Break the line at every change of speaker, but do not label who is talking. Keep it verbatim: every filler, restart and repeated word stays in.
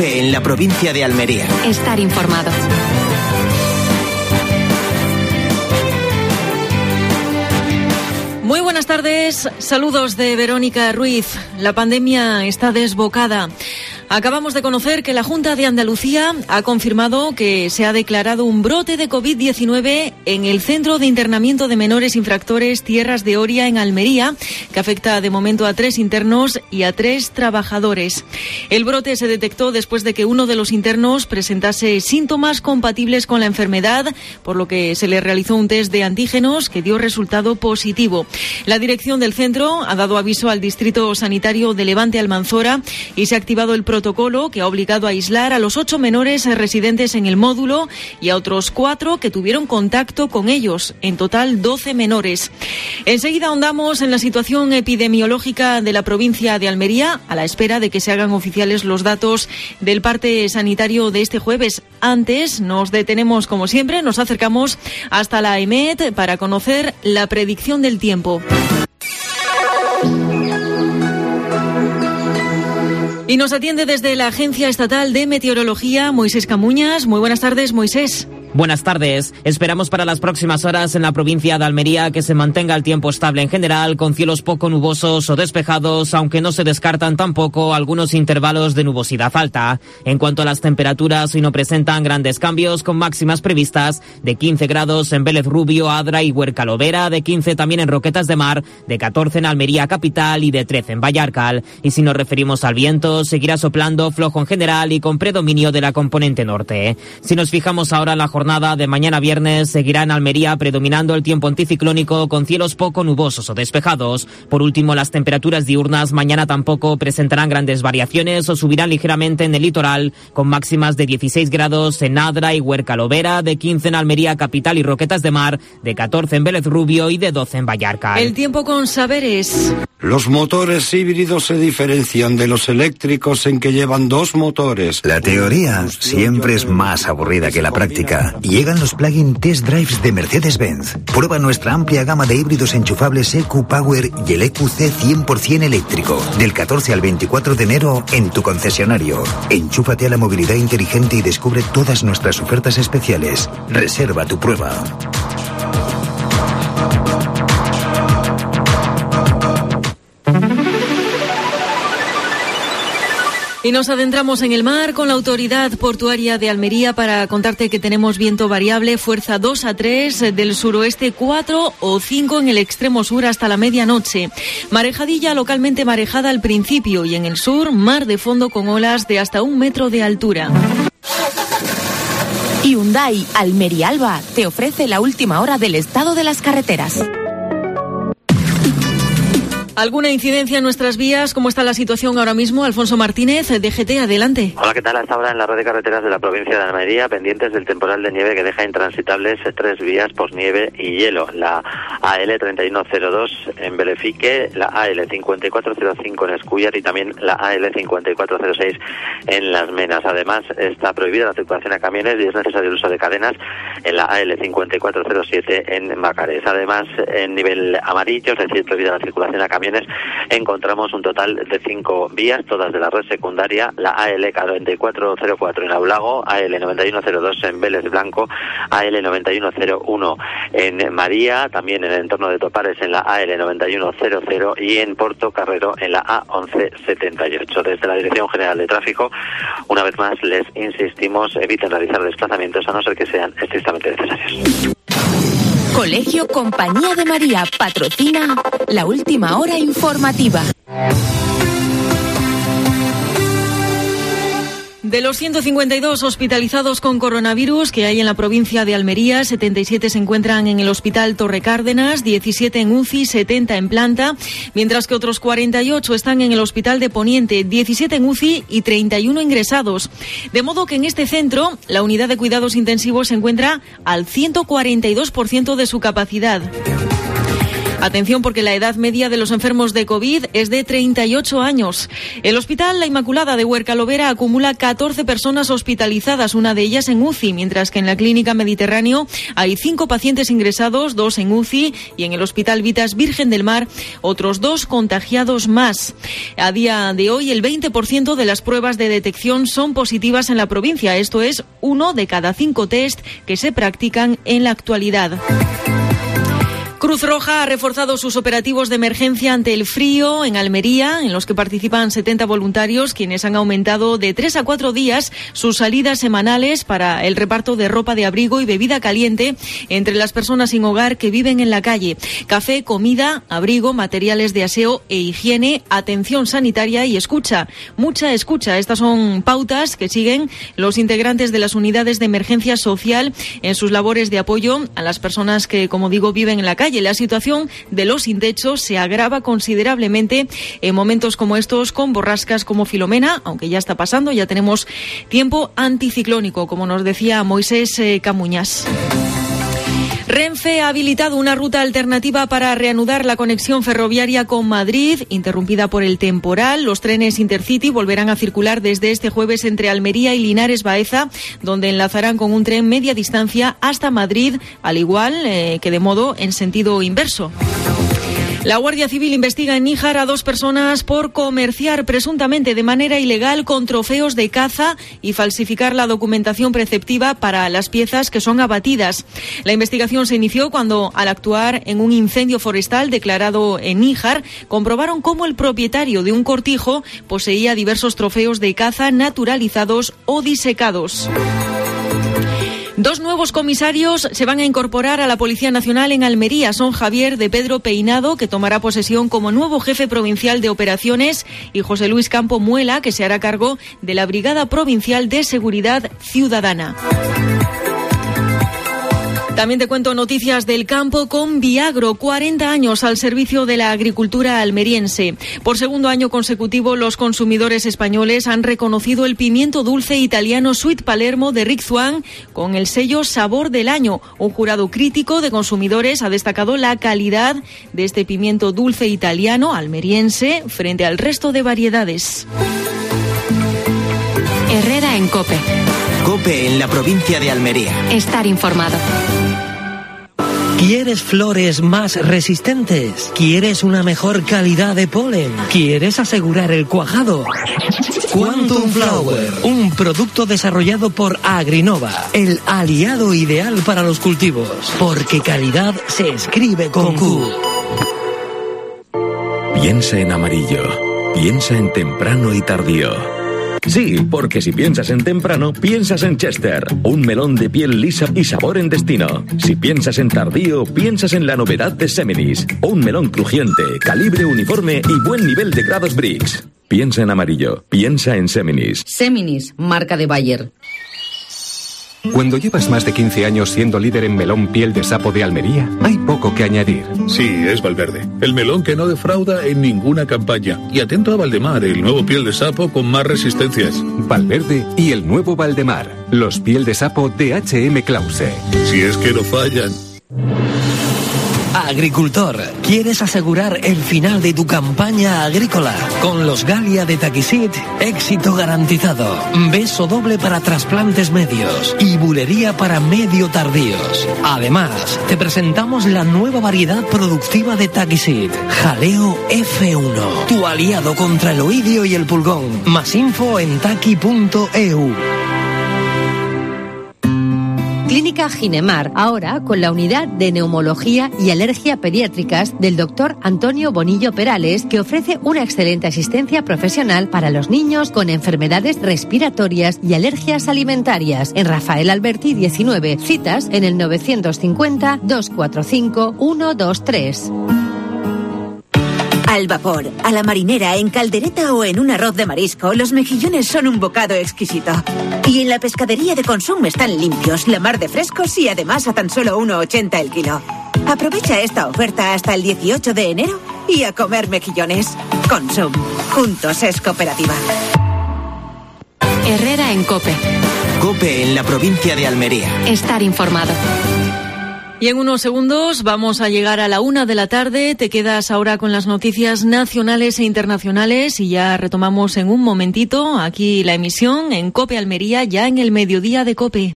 COPE en la provincia de Almería.
Estar informado.
Muy buenas tardes, saludos de Verónica Ruiz. La pandemia está desbocada. Acabamos de conocer que la Junta de Andalucía ha confirmado que se ha declarado un brote de COVID diecinueve en el Centro de Internamiento de Menores Infractores Tierras de Oria en Almería, que afecta de momento a tres internos y a tres trabajadores. El brote se detectó después de que uno de los internos presentase síntomas compatibles con la enfermedad, por lo que se le realizó un test de antígenos que dio resultado positivo. La dirección del centro ha dado aviso al Distrito Sanitario de Levante Almanzora y se ha activado el protocolo protocolo que ha obligado a aislar a los ocho menores residentes en el módulo y a otros cuatro que tuvieron contacto con ellos, en total doce menores. Enseguida ahondamos en la situación epidemiológica de la provincia de Almería, a la espera de que se hagan oficiales los datos del parte sanitario de este jueves. Antes nos detenemos, como siempre, nos acercamos hasta la EMET para conocer la predicción del tiempo. Y nos atiende desde la Agencia Estatal de Meteorología Moisés Camuñas. Muy buenas tardes, Moisés.
Buenas tardes. Esperamos para las próximas horas en la provincia de Almería que se mantenga el tiempo estable en general, con cielos poco nubosos o despejados, aunque no se descartan tampoco algunos intervalos de nubosidad alta. En cuanto a las temperaturas, hoy no presentan grandes cambios, con máximas previstas de quince grados en Vélez Rubio, Adra y Huercalovera, de quince también en Roquetas de Mar, de catorce en Almería capital y de trece en Vallarcal. Y si nos referimos al viento, seguirá soplando flojo en general y con predominio de la componente norte. Si nos fijamos ahora en la jornada jornada de mañana viernes, seguirá en Almería predominando el tiempo anticiclónico con cielos poco nubosos o despejados. Por último, las temperaturas diurnas mañana tampoco presentarán grandes variaciones o subirán ligeramente en el litoral, con máximas de dieciséis grados en Adra y Huercalovera, de quince en Almería capital y Roquetas de Mar, de catorce en Vélez Rubio y de doce en Vallarcal.
El tiempo con saberes.
Los motores híbridos se diferencian de los eléctricos en que llevan dos motores.
La teoría siempre es más aburrida que la práctica. Llegan los plug-in test drives de Mercedes-Benz. Prueba nuestra amplia gama de híbridos enchufables E Q Power y el E Q C cien por ciento eléctrico. Del catorce al veinticuatro de enero en tu concesionario. Enchúfate a la movilidad inteligente y descubre todas nuestras ofertas especiales. Reserva tu prueba.
Y nos adentramos en el mar con la Autoridad Portuaria de Almería para contarte que tenemos viento variable, fuerza dos a tres, del suroeste cuatro o cinco en el extremo sur hasta la medianoche. Marejadilla localmente marejada al principio y en el sur, mar de fondo con olas de hasta un metro de altura.
Hyundai Almería Alba te ofrece la última hora del estado de las carreteras.
¿Alguna incidencia en nuestras vías? ¿Cómo está la situación ahora mismo? Alfonso Martínez, D G T, adelante.
Hola, ¿qué tal? Hasta ahora en la red de carreteras de la provincia de Almería, pendientes del temporal de nieve que deja intransitables tres vías posnieve y hielo. La A L treinta y uno cero dos en Belefique, la A L cincuenta y cuatro cero cinco en Escúllar y también la A L cincuenta y cuatro cero seis en Las Menas. Además, está prohibida la circulación a camiones y es necesario el uso de cadenas en la A L cincuenta y cuatro cero siete en Macarés. Además, en nivel amarillo, es decir, prohibida la circulación a camiones, encontramos un total de cinco vías, todas de la red secundaria, la A L noventa y cuatro cero cuatro en Aulago, A L noventa y uno cero dos en Vélez Blanco, A L noventa y uno cero uno en María, también en el entorno de Topares en la A L noventa y uno cero cero y en Porto Carrero en la A once setenta y ocho. Desde la Dirección General de Tráfico, una vez más les insistimos, eviten realizar desplazamientos a no ser que sean estrictamente necesarios.
Colegio Compañía de María patrocina la última hora informativa.
De los ciento cincuenta y dos hospitalizados con coronavirus que hay en la provincia de Almería, setenta y siete se encuentran en el Hospital Torre Cárdenas, diecisiete en U C I, setenta en planta, mientras que otros cuarenta y ocho están en el Hospital de Poniente, diecisiete en U C I y treinta y uno ingresados. De modo que en este centro, la unidad de cuidados intensivos se encuentra al ciento cuarenta y dos por ciento de su capacidad. Atención, porque la edad media de los enfermos de COVID es de treinta y ocho años. El Hospital La Inmaculada de Huercalovera acumula catorce personas hospitalizadas, una de ellas en U C I, mientras que en la Clínica Mediterráneo hay cinco pacientes ingresados, dos en U C I, y en el Hospital Vitas Virgen del Mar otros dos contagiados más. A día de hoy, el veinte por ciento de las pruebas de detección son positivas en la provincia. Esto es uno de cada cinco test que se practican en la actualidad. Cruz Roja ha reforzado sus operativos de emergencia ante el frío en Almería, en los que participan setenta voluntarios, quienes han aumentado de tres a cuatro días sus salidas semanales para el reparto de ropa de abrigo y bebida caliente entre las personas sin hogar que viven en la calle. Café, comida, abrigo, materiales de aseo e higiene, atención sanitaria y escucha. Mucha escucha. Estas son pautas que siguen los integrantes de las unidades de emergencia social en sus labores de apoyo a las personas que, como digo, viven en la calle. La situación de los sin techo se agrava considerablemente en momentos como estos, con borrascas como Filomena, aunque ya está pasando, ya tenemos tiempo anticiclónico, como nos decía Moisés eh, Camuñas. Renfe ha habilitado una ruta alternativa para reanudar la conexión ferroviaria con Madrid, interrumpida por el temporal. Los trenes Intercity volverán a circular desde este jueves entre Almería y Linares Baeza, donde enlazarán con un tren media distancia hasta Madrid, al igual eh, que de modo en sentido inverso. La Guardia Civil investiga en Níjar a dos personas por comerciar presuntamente de manera ilegal con trofeos de caza y falsificar la documentación preceptiva para las piezas que son abatidas. La investigación se inició cuando, al actuar en un incendio forestal declarado en Níjar, comprobaron cómo el propietario de un cortijo poseía diversos trofeos de caza naturalizados o disecados. Dos nuevos comisarios se van a incorporar a la Policía Nacional en Almería. Son Javier de Pedro Peinado, que tomará posesión como nuevo jefe provincial de operaciones, y José Luis Campo Muela, que se hará cargo de la Brigada Provincial de Seguridad Ciudadana. También te cuento noticias del campo con Viagro, cuarenta años al servicio de la agricultura almeriense. Por segundo año consecutivo, los consumidores españoles han reconocido el pimiento dulce italiano Sweet Palermo de Rick Swan con el sello Sabor del Año. Un jurado crítico de consumidores ha destacado la calidad de este pimiento dulce italiano almeriense frente al resto de variedades.
Herrera en COPE.
COPE en la provincia de Almería.
Estar informado.
¿Quieres flores más resistentes? ¿Quieres una mejor calidad de polen? ¿Quieres asegurar el cuajado? Quantum Flower, un producto desarrollado por Agrinova, el aliado ideal para los cultivos, porque calidad se escribe con Q.
Piensa en amarillo, piensa en temprano y tardío. Sí, porque si piensas en temprano, piensas en Chester, un melón de piel lisa y sabor en destino. Si piensas en tardío, piensas en la novedad de Seminis, un melón crujiente, calibre uniforme y buen nivel de grados Brix. Piensa en amarillo, piensa en Seminis.
Seminis, marca de Bayer.
Cuando llevas más de quince años siendo líder en melón piel de sapo de Almería, hay poco que añadir.
Sí, es Valverde, el melón que no defrauda en ninguna campaña. Y atento a Valdemar, el nuevo piel de sapo con más resistencias.
Valverde y el nuevo Valdemar, los piel de sapo de H M Klause.
Si es que no fallan.
Agricultor, ¿quieres asegurar el final de tu campaña agrícola? Con los Galia de Taquisit, éxito garantizado. Beso doble para trasplantes medios y bulería para medio tardíos. Además, te presentamos la nueva variedad productiva de Taquisit, Jaleo F uno, tu aliado contra el oidio y el pulgón. Más info en taqui punto e u.
Clínica Ginemar, ahora con la unidad de neumología y alergia pediátricas del doctor Antonio Bonillo Perales, que ofrece una excelente asistencia profesional para los niños con enfermedades respiratorias y alergias alimentarias. En Rafael Alberti diecinueve, citas en el novecientos cincuenta, doscientos cuarenta y cinco, ciento veintitrés.
Al vapor, a la marinera, en caldereta o en un arroz de marisco, los mejillones son un bocado exquisito. Y en la pescadería de Consum están limpios, la mar de frescos y además a tan solo uno ochenta el kilo. Aprovecha esta oferta hasta el dieciocho de enero y a comer mejillones. Consum, juntos es cooperativa.
Herrera en COPE.
COPE en la provincia de Almería.
Estar informado.
Y en unos segundos vamos a llegar a la una de la tarde. Te quedas ahora con las noticias nacionales e internacionales y ya retomamos en un momentito aquí la emisión en COPE Almería, ya en el mediodía de COPE.